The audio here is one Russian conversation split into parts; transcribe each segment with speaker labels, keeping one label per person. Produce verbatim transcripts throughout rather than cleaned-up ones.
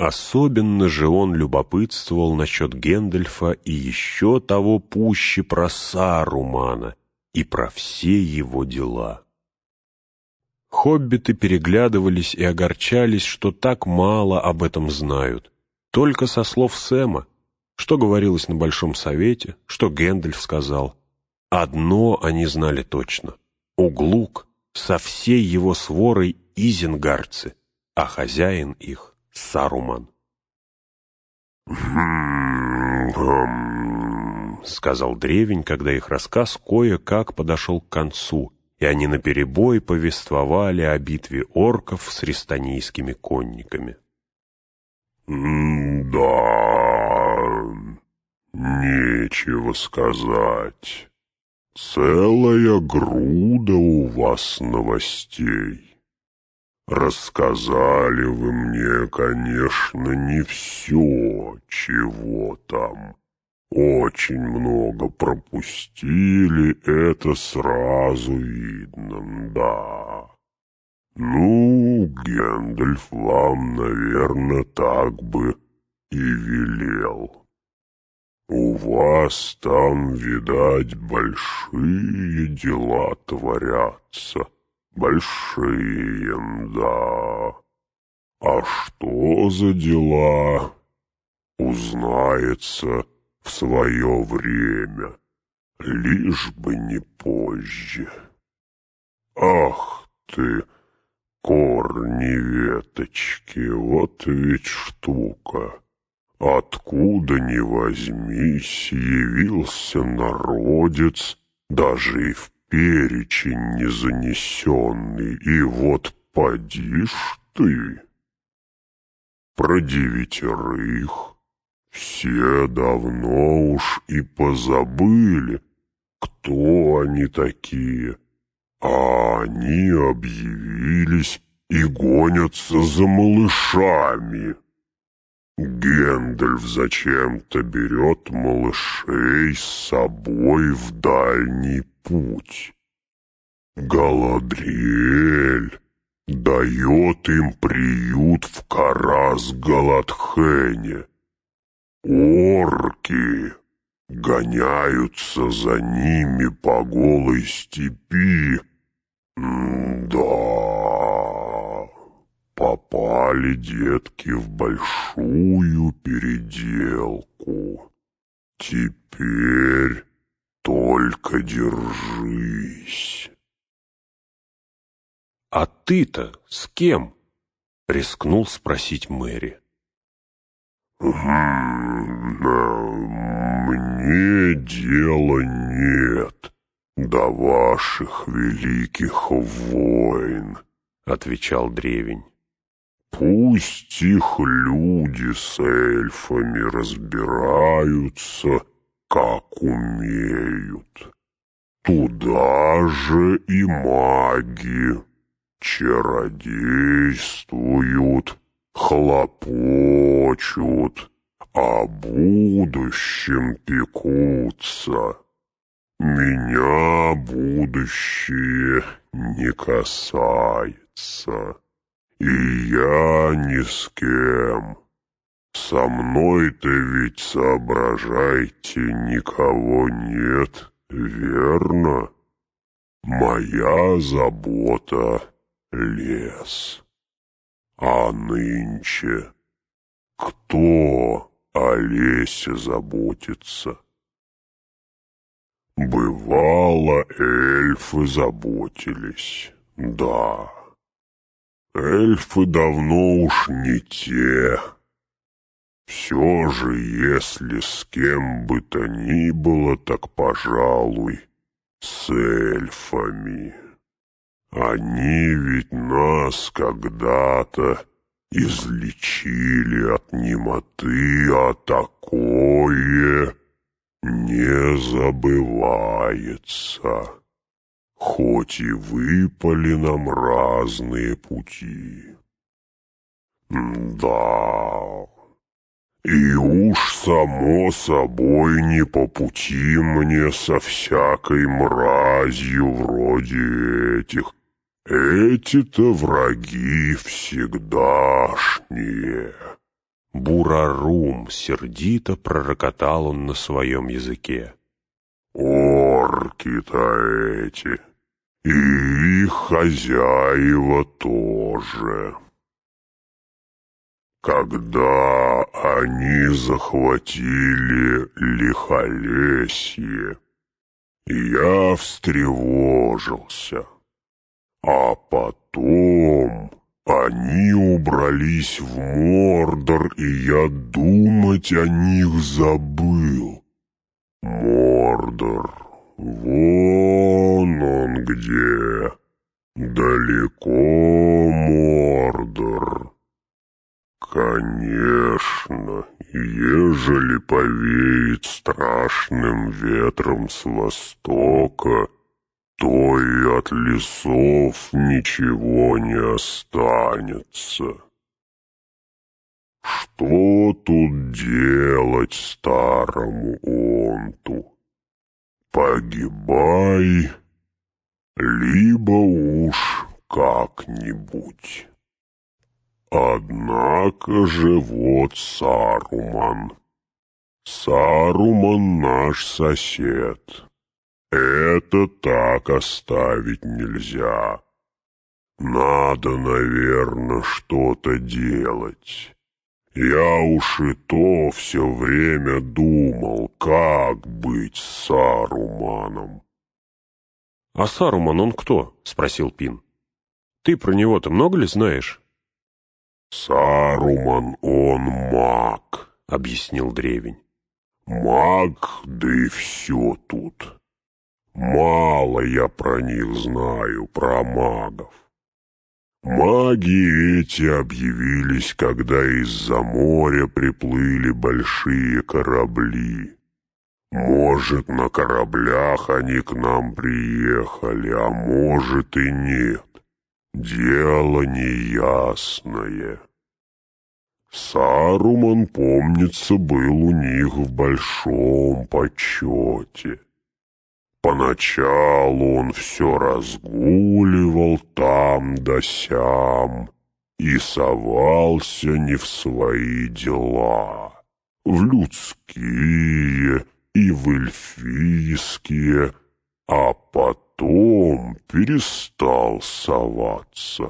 Speaker 1: Особенно же он любопытствовал насчет Гэндальфа и еще того пуще про Сарумана и про все его дела. Хоббиты переглядывались и огорчались, что так мало об этом знают. Только со слов Сэма, что говорилось на Большом Совете, что Гэндальф сказал. Одно они знали точно. Углук со всей его сворой изенгардцы, а хозяин их — Саруман.
Speaker 2: «Хм-хм»,
Speaker 1: — сказал Древень, когда их рассказ кое-как подошел к концу, и они наперебой повествовали о битве орков с рестанийскими конниками.
Speaker 2: «Да, нечего сказать. Целая груда у вас новостей. Рассказали вы мне, конечно, не все, чего там. Очень много пропустили, это сразу видно, да. Ну, Гэндальф вам, наверное, так бы и велел. У вас там, видать, большие дела творятся, большие, да. А что за дела, узнается в свое время, лишь бы не позже. Ах ты, корни веточки, вот ведь штука. Откуда ни возьмись, явился народец, даже и в перечень не занесенный, и вот поди ж ты. Про девятерых все давно уж и позабыли, кто они такие, а они объявились и гонятся за малышами. Гэндальф зачем-то берет малышей с собой в дальний путь. Галадриэль дает им приют в Карас-Галадхэне. Орки гоняются за ними по голой степи. М-да... Попали детки в большую переделку. Теперь только держись.
Speaker 1: — А ты-то с кем? — рискнул спросить Мэри.
Speaker 2: «Мне дела нет до ваших великих войн», — отвечал Древень. «Пусть их люди с эльфами разбираются, как умеют. Туда же и маги чародействуют, хлопочут, о будущем пекутся. Меня будущее не касается, и я ни с кем. Со мной-то ведь, соображайте, никого нет, верно? Моя забота — лес. А нынче кто о лесе заботится? Бывало, эльфы заботились, да. Эльфы давно уж не те. Все же, если с кем бы то ни было, так, пожалуй, с эльфами. Они ведь нас когда-то излечили от немоты, а такое не забывается. Хоть и выпали нам разные пути. Да, и уж само собой не по пути мне со всякой мразью вроде этих. Эти-то враги всегдашние.
Speaker 1: «Бурарум», — сердито пророкотал он на своем языке.
Speaker 2: «Орки-то эти, и их хозяева тоже. Когда они захватили Лихолесье, я встревожился, а потом они убрались в Мордор, и я думать о них забыл. Мордор, вон он где, далеко Мордор. Конечно, ежели повеет страшным ветром с востока, то и от лесов ничего не останется. Что тут делать старому онту? Погибай, либо уж как-нибудь. Однако же вот Саруман. Саруман наш сосед. Это так оставить нельзя. Надо, наверное, что-то делать. Я уж и то все время думал, как быть с Саруманом.
Speaker 1: — А Саруман он кто? — спросил Пин. — Ты про него-то много ли знаешь? —
Speaker 2: Саруман он маг, —
Speaker 1: объяснил древень.
Speaker 2: — Маг, да и все тут. Мало я про них знаю, про магов. Маги эти объявились, когда из-за моря приплыли большие корабли. Может, на кораблях они к нам приехали, а может и нет. Дело неясное. Саруман, помнится, был у них в большом почете. Поначалу он все разгуливал там да сям и совался не в свои дела, в людские и в эльфийские, а потом перестал соваться.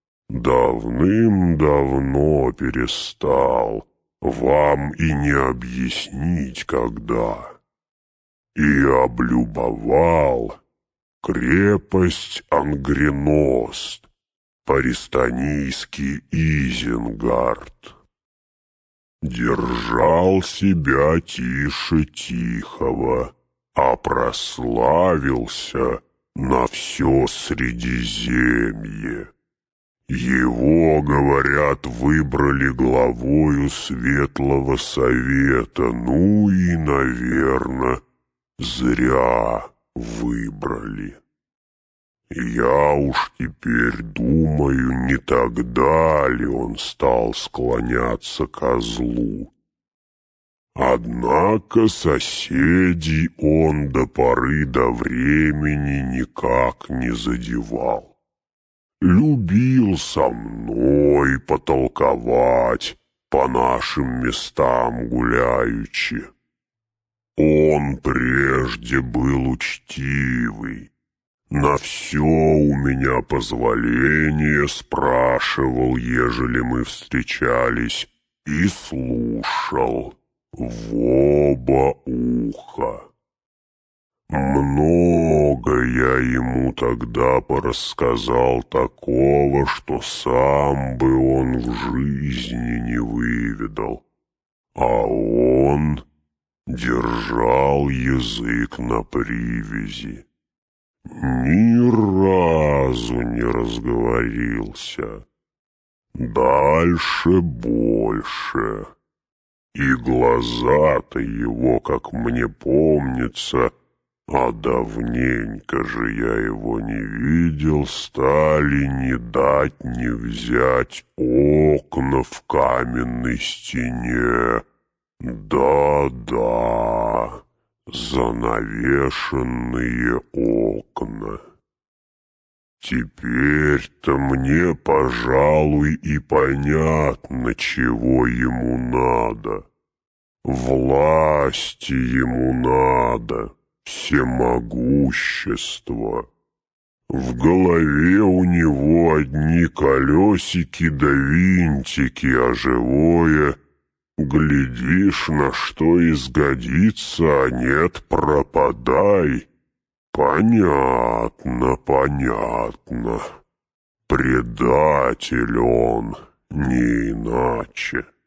Speaker 2: Давным-давно перестал, вам и не объяснить, когда. И облюбовал крепость Ангреност, по-рестанийски Изенгард. Держал себя тише тихого, а прославился на все Средиземье. Его, говорят, выбрали главою Светлого Совета, ну и, наверное, зря выбрали. Я уж теперь думаю, не тогда ли он стал склоняться ко злу. Однако соседей он до поры до времени никак не задевал. Любил со мной потолковать по нашим местам гуляючи. Он прежде был учтивый, на все у меня позволение спрашивал, ежели мы встречались, и слушал в оба уха. Много я ему тогда порассказал такого, что сам бы он в жизни не выведал, а он держал язык на привязи. Ни разу не разговорился. Дальше больше. И глаза-то его, как мне помнится, а давненько же я его не видел, стали не дать не взять окна в каменной стене. Да-да, занавешенные окна. Теперь-то мне, пожалуй, и понятно, чего ему надо. Власти ему надо, всемогущество. В голове у него одни колесики да винтики, а живое, глядишь, на что изгодится, а нет, пропадай. Понятно, понятно. Предатель он, не иначе.